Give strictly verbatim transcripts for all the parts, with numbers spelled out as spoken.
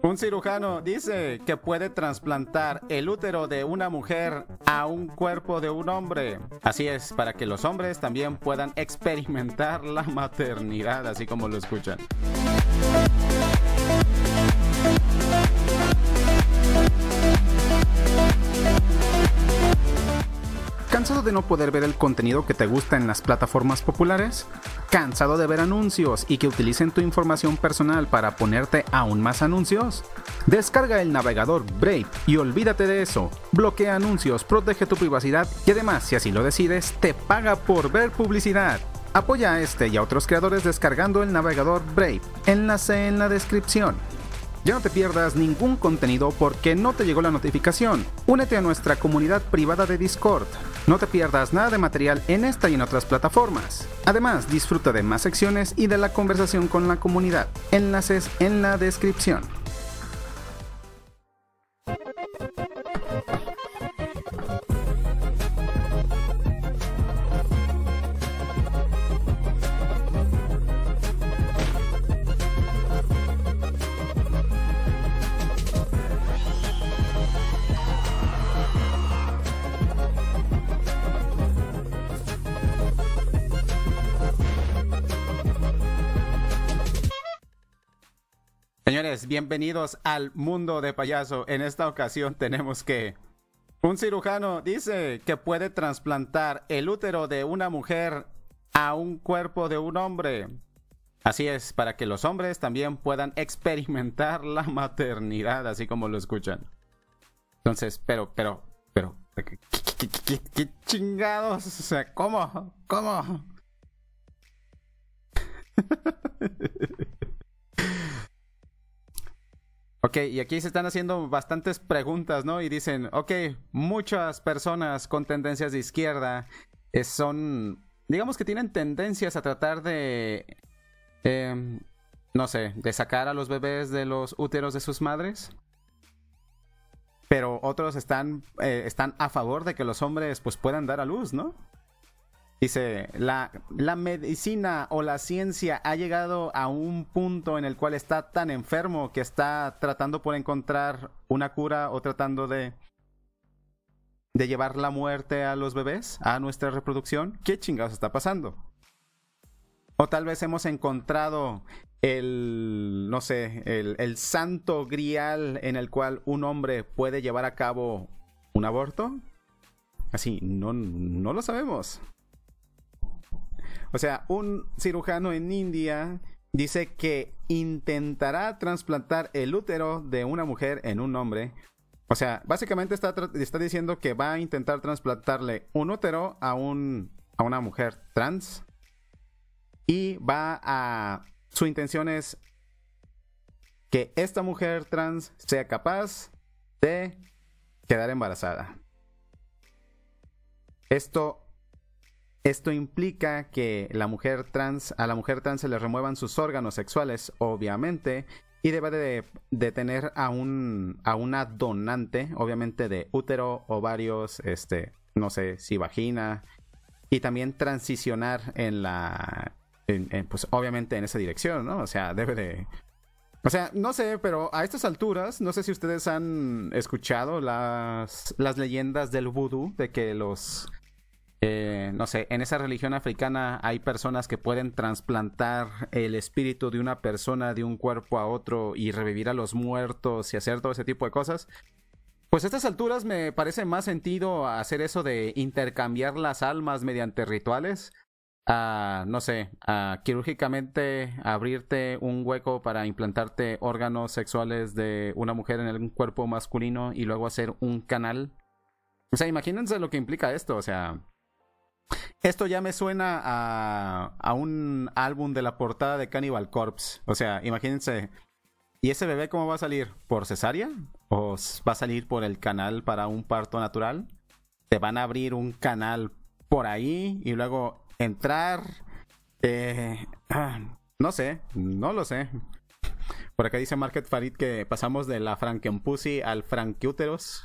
Un cirujano dice que puede trasplantar el útero de una mujer a un cuerpo de un hombre. Así es, para que los hombres también puedan experimentar la maternidad, así como lo escuchan. ¿Cansado de no poder ver el contenido que te gusta en las plataformas populares? ¿Cansado de ver anuncios y que utilicen tu información personal para ponerte aún más anuncios? Descarga el navegador Brave y olvídate de eso. Bloquea anuncios, protege tu privacidad y además, si así lo decides, te paga por ver publicidad. Apoya a este y a otros creadores descargando el navegador Brave. Enlace en la descripción. Ya no te pierdas ningún contenido porque no te llegó la notificación. Únete a nuestra comunidad privada de Discord. No te pierdas nada de material en esta y en otras plataformas. Además, disfruta de más secciones y de la conversación con la comunidad. Enlaces en la descripción. Señores, bienvenidos al mundo de payaso. En esta ocasión tenemos que... Un cirujano dice que puede trasplantar el útero de una mujer a un cuerpo de un hombre. Así es, para que los hombres también puedan experimentar la maternidad, así como lo escuchan. Entonces, pero, pero, pero... ¿Qué, qué, qué, qué chingados? O sea, ¿cómo? ¿Cómo? Ok, y aquí se están haciendo bastantes preguntas, ¿no? Y dicen, ok, muchas personas con tendencias de izquierda eh, son, digamos que tienen tendencias a tratar de, eh, no sé, de sacar a los bebés de los úteros de sus madres. Pero otros están, eh, están a favor de que los hombres pues puedan dar a luz, ¿no? Dice, la, la medicina o la ciencia ha llegado a un punto en el cual está tan enfermo que está tratando por encontrar una cura o tratando de, de llevar la muerte a los bebés, a nuestra reproducción. ¿Qué chingados está pasando? O tal vez hemos encontrado el, no sé, el, el santo grial en el cual un hombre puede llevar a cabo un aborto. Así, no, no lo sabemos. O sea, un cirujano en India dice que intentará trasplantar el útero de una mujer en un hombre. O sea, básicamente está, está diciendo que va a intentar trasplantarle un útero a, un, a una mujer trans. Y va a... Su intención es que esta mujer trans sea capaz de quedar embarazada. Esto... Esto implica que la mujer trans, a la mujer trans se le remuevan sus órganos sexuales, obviamente, y debe de, de tener a, un, a una donante, obviamente de útero, ovarios, este, no sé, si vagina, y también transicionar en la, en, en, pues obviamente en esa dirección, ¿no? O sea, debe de... O sea, no sé, pero a estas alturas, no sé si ustedes han escuchado las, las leyendas del vudú, de que los... Eh, no sé, en esa religión africana hay personas que pueden trasplantar el espíritu de una persona de un cuerpo a otro y revivir a los muertos y hacer todo ese tipo de cosas. Pues a estas alturas me parece más sentido hacer eso de intercambiar las almas mediante rituales a, no sé, a quirúrgicamente abrirte un hueco para implantarte órganos sexuales de una mujer en un cuerpo masculino y luego hacer un canal. O sea, imagínense lo que implica esto, o sea... Esto ya me suena a, a un álbum de la portada de Cannibal Corpse. O sea, imagínense. ¿Y ese bebé cómo va a salir? ¿Por cesárea? ¿O va a salir por el canal para un parto natural? ¿Te van a abrir un canal por ahí y luego entrar? Eh, no sé, no lo sé. Por acá dice Market Farid que pasamos de la Frankenpussy al Frankiuteros.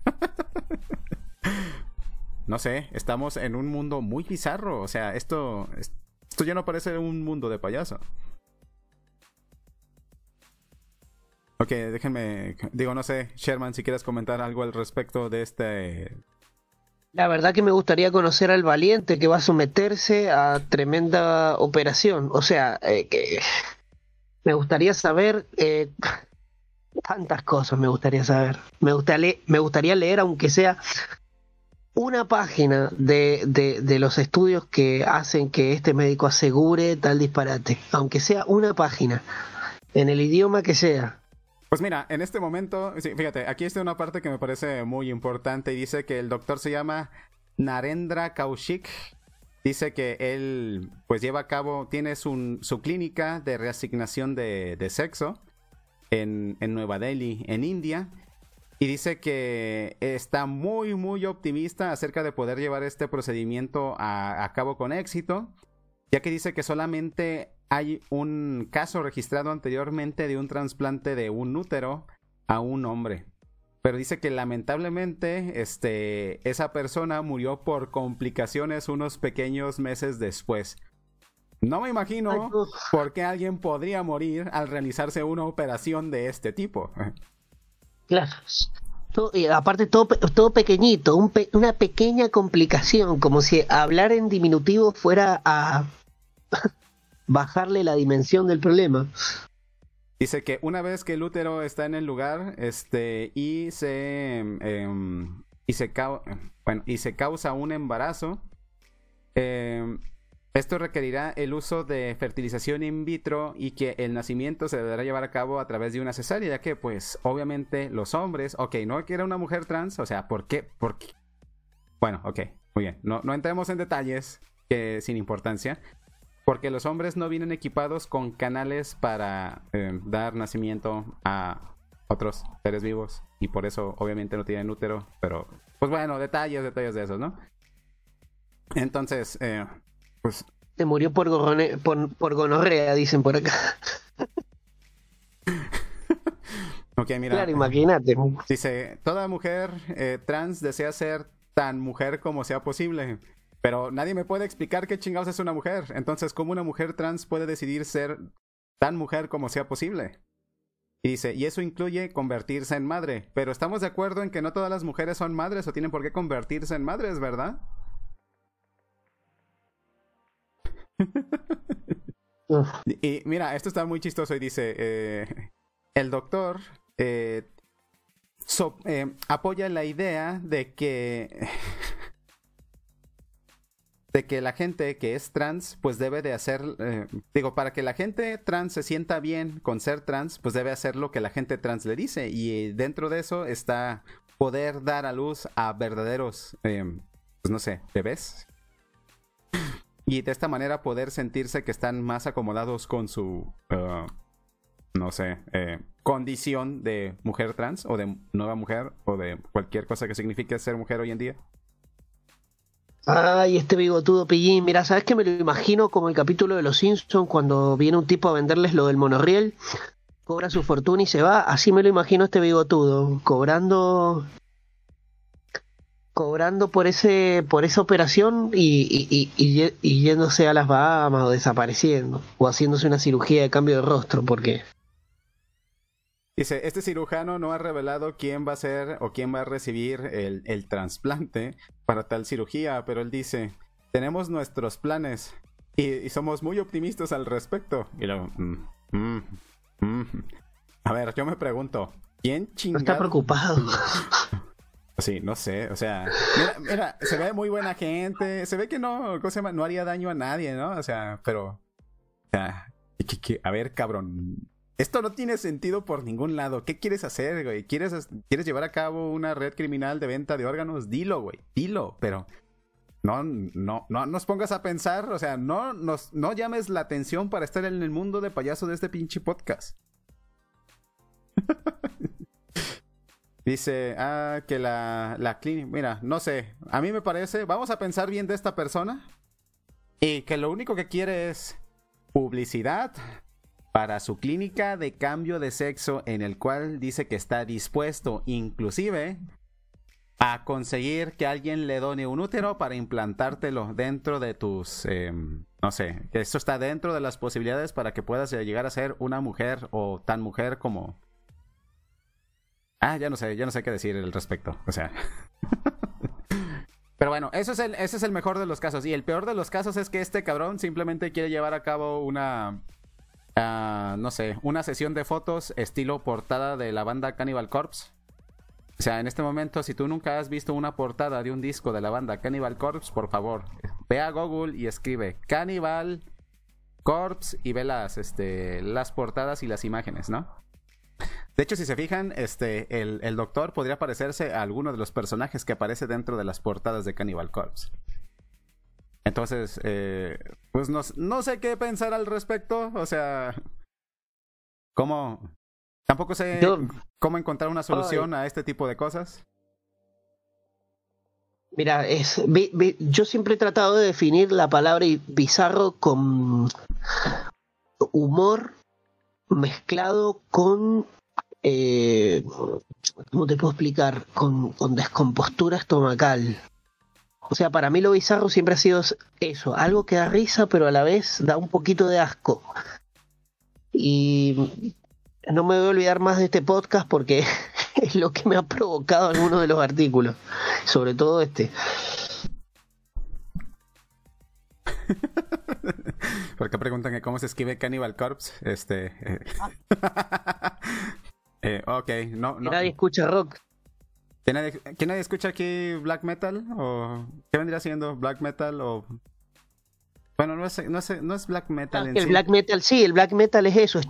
No sé, estamos en un mundo muy bizarro. O sea, esto, esto ya no parece un mundo de payaso. Ok, déjenme, digo, no sé, Sherman, si quieres comentar algo al respecto de este... La verdad que me gustaría conocer al valiente que va a someterse a tremenda operación. O sea, eh, que me gustaría saber eh, tantas cosas, me gustaría saber. Me gustaría, le- me gustaría leer, aunque sea una página de, de, de los estudios que hacen que este médico asegure tal disparate. Aunque sea una página, en el idioma que sea. Pues mira, en este momento, sí, fíjate, aquí está una parte que me parece muy importante y dice que el doctor se llama Narendra Kaushik. Dice que él pues lleva a cabo, tiene su, su clínica de reasignación de, de sexo en, en Nueva Delhi, en India. Y dice que está muy, muy optimista acerca de poder llevar este procedimiento a, a cabo con éxito, ya que dice que solamente hay un caso registrado anteriormente de un trasplante de un útero a un hombre. Pero dice que lamentablemente este, esa persona murió por complicaciones unos pequeños meses después. No me imagino Ay, no. por qué alguien podría morir al realizarse una operación de este tipo. Claro. Todo- y aparte todo, pe- todo pequeñito, un pe- una pequeña complicación, como si hablar en diminutivo fuera a bajarle la dimensión del problema. Dice que una vez que el útero está en el lugar, este, y se em, y se cau- bueno, y se causa un embarazo, em, esto requerirá el uso de fertilización in vitro y que el nacimiento se deberá llevar a cabo a través de una cesárea, ya que pues obviamente los hombres, ok, no que era una mujer trans, o sea, ¿por qué? ¿Por qué? Bueno, ok, muy bien, no, no entremos en detalles que sin importancia. Porque los hombres no vienen equipados con canales para eh, dar nacimiento a otros seres vivos. Y por eso, obviamente, no tienen útero. Pero, pues bueno, detalles, detalles de esos, ¿no? Entonces, eh, pues, Se murió por, gorone- por, por gonorrea, dicen por acá. ok, mira. Claro, imagínate. Dice, toda mujer eh, trans desea ser tan mujer como sea posible. Pero nadie me puede explicar qué chingados es una mujer. Entonces, ¿cómo una mujer trans puede decidir ser tan mujer como sea posible? Y dice, y eso incluye convertirse en madre. Pero estamos de acuerdo en que no todas las mujeres son madres o tienen por qué convertirse en madres, ¿verdad? Uf. Y, y mira, esto está muy chistoso y dice, eh, el doctor eh, so- eh, apoya la idea de que... de que la gente que es trans pues debe de hacer, eh, digo, para que la gente trans se sienta bien con ser trans, pues debe hacer lo que la gente trans le dice, y dentro de eso está poder dar a luz a verdaderos, eh, pues no sé, bebés, y de esta manera poder sentirse que están más acomodados con su, uh, no sé, eh, condición de mujer trans o de nueva mujer o de cualquier cosa que signifique ser mujer hoy en día. Ay, este bigotudo pillín. Mira, ¿sabes qué? Me lo imagino como el capítulo de Los Simpsons cuando viene un tipo a venderles lo del monorriel, cobra su fortuna y se va. Así me lo imagino este bigotudo, cobrando cobrando por ese por esa operación y, y, y, y ye- y yéndose a las Bahamas o desapareciendo o haciéndose una cirugía de cambio de rostro, porque Dice, este cirujano no ha revelado quién va a ser o quién va a recibir el, el trasplante para tal cirugía, pero él dice, tenemos nuestros planes y, y somos muy optimistas al respecto. Y luego, mm, mm, mm. A ver, yo me pregunto, ¿quién no chingado? está preocupado. Sí, no sé, o sea, mira, mira, se ve muy buena gente, se ve que no, ¿cómo se llama? No haría daño a nadie, ¿no? O sea, pero, o sea, que- que- a ver, cabrón, esto no tiene sentido por ningún lado. ¿Qué quieres hacer, güey? ¿Quieres, ¿Quieres llevar a cabo una red criminal de venta de órganos? Dilo, güey, dilo, pero no, no, no nos pongas a pensar, o sea, no, nos, no llames la atención para estar en el mundo de payaso de este pinche podcast. Dice, ah, que la, la clínica, mira, no sé, a mí me parece, vamos a pensar bien de esta persona y que lo único que quiere es publicidad para su clínica de cambio de sexo, en el cual dice que está dispuesto inclusive a conseguir que alguien le done un útero para implantártelo dentro de tus, eh, no sé, que esto está dentro de las posibilidades para que puedas llegar a ser una mujer o tan mujer como Ah, ya no sé, ya no sé qué decir al respecto. O sea. Pero bueno, eso es el, ese es el mejor de los casos. Y el peor de los casos es que este cabrón simplemente quiere llevar a cabo una... Uh, no sé, una sesión de fotos estilo portada de la banda Cannibal Corpse. O sea, en este momento, si tú nunca has visto una portada de un disco de la banda Cannibal Corpse, por favor, ve a Google y escribe Cannibal Corpse y ve las, este, las portadas y las imágenes, ¿no? De hecho, si se fijan, este, el, el doctor podría parecerse a alguno de los personajes que aparece dentro de las portadas de Cannibal Corpse. Entonces, eh, pues no, no sé qué pensar al respecto. O sea, ¿cómo? Tampoco sé Yo, cómo encontrar una solución ay. a este tipo de cosas. Mira, es, vi, vi, yo siempre he tratado de definir la palabra bizarro con humor mezclado con, eh, ¿cómo te puedo explicar? Con, con descompostura estomacal. O sea, para mí lo bizarro siempre ha sido eso, algo que da risa, pero a la vez da un poquito de asco. Y no me voy a olvidar más de este podcast porque es lo que me ha provocado algunos de los artículos, sobre todo este. Porque preguntan que cómo se escribe Cannibal Corpse. Este. Eh. eh, ok, no, no. Nadie escucha rock. ¿Que nadie, ¿Que nadie escucha aquí black metal? ¿O qué vendría siendo black metal? O bueno, no es, no es, no es black metal no, en el sí. Black metal, sí, el black metal es eso.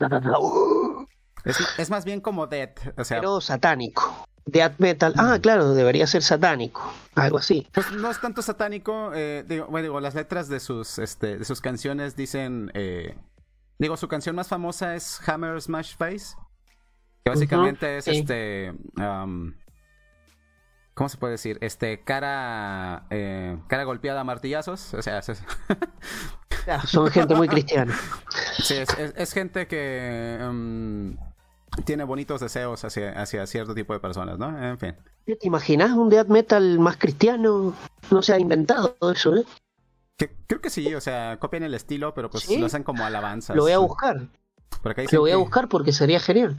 Es, es más bien como death, o sea. Pero satánico. Death metal, ah, claro, debería ser satánico, algo así. Pues no es tanto satánico, eh, digo, bueno, digo, las letras de sus, este, de sus canciones dicen, eh, digo, su canción más famosa es Hammer Smash Face, que básicamente uh-huh, es sí. este, um, ¿cómo se puede decir? Este, cara, eh, cara golpeada a martillazos, o sea, es... ya, son gente muy cristiana. Sí, es, es, es gente que... Um, tiene bonitos deseos hacia, hacia cierto tipo de personas, ¿no? En fin. ¿Te imaginas un death metal más cristiano? No se ha inventado eso, ¿eh? Que, creo que sí, o sea, copian el estilo, pero pues ¿sí? Lo hacen como alabanzas. Lo voy a buscar. Lo voy a buscar porque sería genial.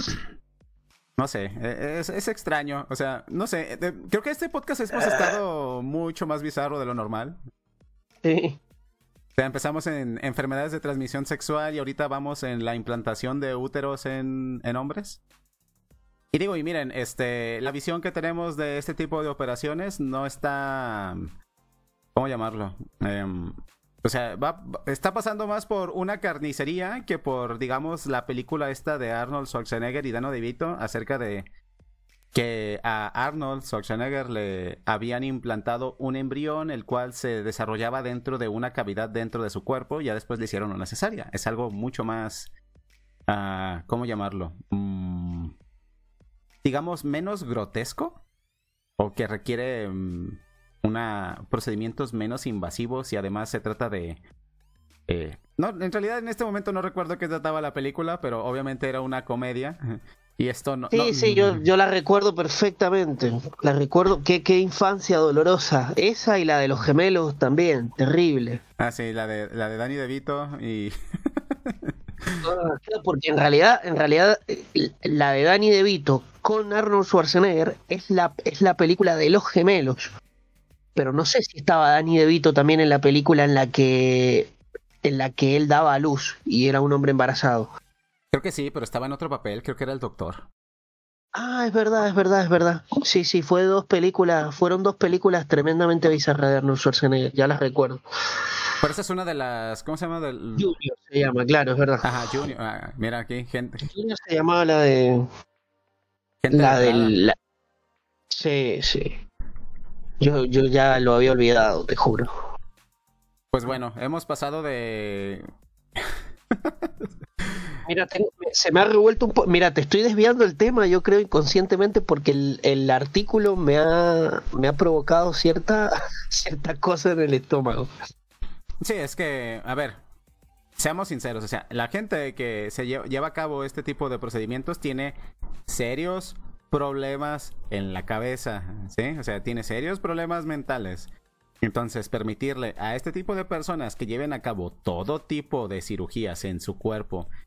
No sé, es, es extraño, o sea, no sé, de, creo que este podcast hemos estado mucho más bizarro de lo normal. Sí. O sea, empezamos en enfermedades de transmisión sexual y ahorita vamos en la implantación de úteros en, en hombres. Y digo, y miren, este, la visión que tenemos de este tipo de operaciones no está... ¿Cómo llamarlo? Eh, o sea, va, está pasando más por una carnicería que por, digamos, la película esta de Arnold Schwarzenegger y Danny DeVito acerca de... que a Arnold Schwarzenegger le habían implantado un embrión el cual se desarrollaba dentro de una cavidad dentro de su cuerpo y ya después le hicieron una cesárea. Es algo mucho más, uh, ¿cómo llamarlo? Mm, digamos, menos grotesco o que requiere um, una procedimientos menos invasivos y además se trata de... Eh, no, en realidad en este momento no recuerdo qué trataba la película, pero obviamente era una comedia. Y esto no... Sí, no... sí, yo, yo la recuerdo perfectamente. La recuerdo, qué, qué infancia dolorosa. Esa y la de los gemelos también, terrible. Ah, sí, la de, la de Danny DeVito y... ah, claro, porque en realidad, en realidad, la de Danny DeVito con Arnold Schwarzenegger es la, es la película de los gemelos. Pero no sé si estaba Danny DeVito también en la película en la que, en la que él daba a luz y era un hombre embarazado. Creo que sí, pero estaba en otro papel, creo que era el doctor. Ah, es verdad, es verdad, es verdad. Sí, sí, fue dos películas, fueron dos películas tremendamente bizarras de Arnold Schwarzenegger, ya las recuerdo. Pero esa es una de las, ¿cómo se llama? Del... Junior se llama, claro, es verdad. Ajá, Junior, ah, mira aquí, gente. Junior se llamaba la de... Gente la del... La... Sí, sí. Yo, yo ya lo había olvidado, te juro. Pues bueno, hemos pasado de... Mira, tengo, se me ha revuelto un poco. Mira, te estoy desviando el tema, yo creo inconscientemente, porque el, el artículo me ha, me ha provocado cierta, cierta cosa en el estómago. Sí, es que, a ver, seamos sinceros, o sea, la gente que se lleva, lleva a cabo este tipo de procedimientos tiene serios problemas en la cabeza, ¿sí? O sea, tiene serios problemas mentales. Entonces, permitirle a este tipo de personas que lleven a cabo todo tipo de cirugías en su cuerpo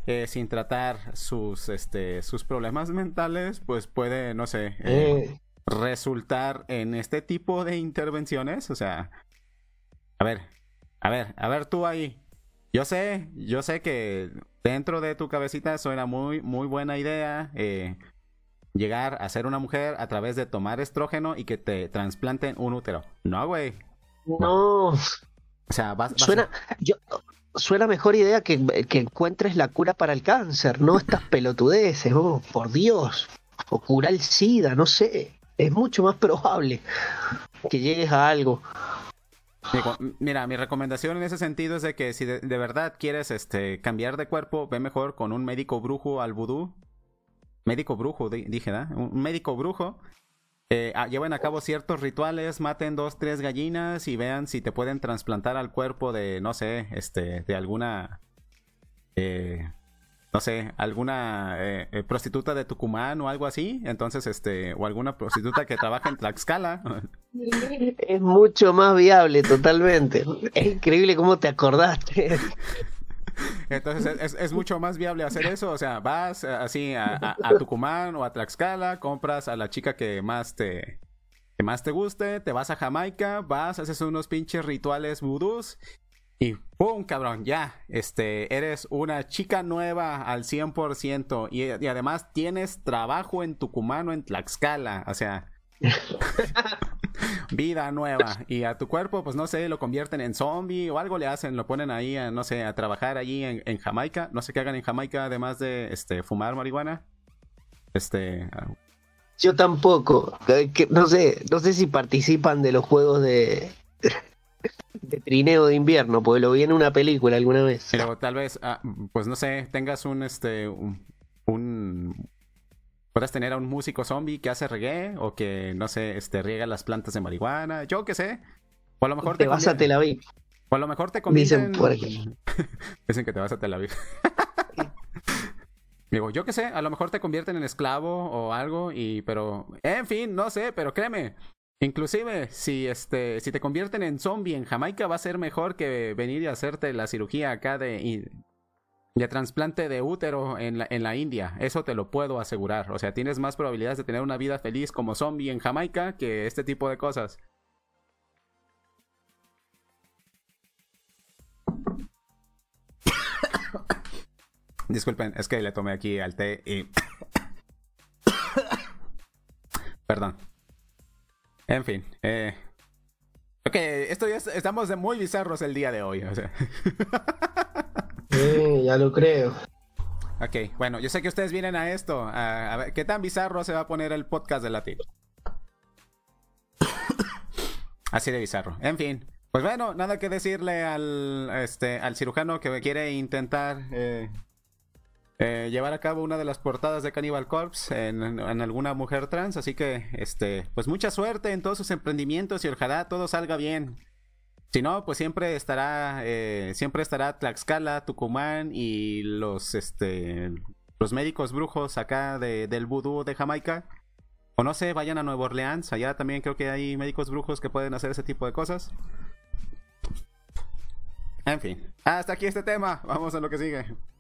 eh, sin tratar sus, este, sus problemas mentales, pues puede, no sé, eh, Eh, resultar en este tipo de intervenciones. O sea, a ver, a ver, a ver tú ahí. Yo sé, yo sé que dentro de tu cabecita suena muy, muy buena idea eh, llegar a ser una mujer a través de tomar estrógeno y que te trasplanten un útero. No, güey. no, O sea, vas, vas suena, yo, suena mejor idea que, que encuentres la cura para el cáncer, no estas pelotudeces, oh, por Dios. O curar el SIDA, no sé. Es mucho más probable que llegues a algo. Digo, m- mira, mi recomendación en ese sentido es de que si de, de verdad quieres este cambiar de cuerpo, ve mejor con un médico brujo al vudú. Médico brujo, di- dije, ¿verdad? Un un médico brujo. Eh, ah, lleven a cabo ciertos rituales, maten dos, tres gallinas y vean si te pueden trasplantar al cuerpo de, no sé, este, de alguna, eh, no sé, alguna eh, eh, prostituta de Tucumán o algo así. Entonces, este, o alguna prostituta que trabaja en Tlaxcala. Es mucho más viable, totalmente. Es increíble cómo te acordaste. Entonces es, es- es mucho más viable hacer eso. O sea, vas eh, así a, a- a Tucumán o a Tlaxcala, compras a la chica que más te, que más te guste, te vas a Jamaica, vas, haces unos pinches rituales vudús y ¡pum! Cabrón, ya, este, eres una chica nueva al cien por ciento y, y además tienes trabajo en Tucumán o en Tlaxcala. O sea, vida nueva. Y a tu cuerpo, pues no sé, lo convierten en zombie o algo le hacen, lo ponen ahí, a, no sé, a trabajar allí en, en Jamaica. No sé qué hagan en Jamaica además de este fumar marihuana. Este, ah, Yo tampoco. Eh, que- no sé, no sé si participan de los juegos de, de trineo de invierno, porque lo vi en una película alguna vez. pero tal vez, ah, pues no sé, tengas un, este, un, un- puedas tener a un músico zombie que hace reggae o que, no sé, este, riega las plantas de marihuana, yo qué sé. O a lo mejor Te te, vas a convier- Tel Aviv, o a lo mejor te dicen convierten... por aquí. Dicen que te vas a Tel Aviv. Digo, yo qué sé, a lo mejor te convierten en esclavo o algo, y pero, en fin, no sé, pero créeme, inclusive si este, si te convierten en zombie en Jamaica va a ser mejor que venir y hacerte la cirugía acá de, y- de trasplante de útero en la, en la India. Eso te lo puedo asegurar. O sea, tienes más probabilidades de tener una vida feliz como zombie en Jamaica que este tipo de cosas. Disculpen, es que le tomé aquí al té y... Perdón. En fin, eh... Ok, esto ya es- estamos de muy bizarros el día de hoy, o sea. Eh, ya lo creo. Ok, bueno, yo sé que ustedes vienen a esto, a, a ver qué tan bizarro se va a poner el podcast de Latino. Así de bizarro. En fin, pues bueno, nada que decirle al este al cirujano que quiere intentar eh, eh, llevar a cabo una de las portadas de Cannibal Corpse en, en alguna mujer trans, así que este, pues mucha suerte en todos sus emprendimientos y ojalá todo salga bien. Si no, pues siempre estará, eh, siempre estará Tlaxcala, Tucumán y los, este, los médicos brujos acá de, del vudú de Jamaica. O no sé, vayan a Nueva Orleans, allá también creo que hay médicos brujos que pueden hacer ese tipo de cosas. En fin, hasta aquí este tema, vamos a lo que sigue.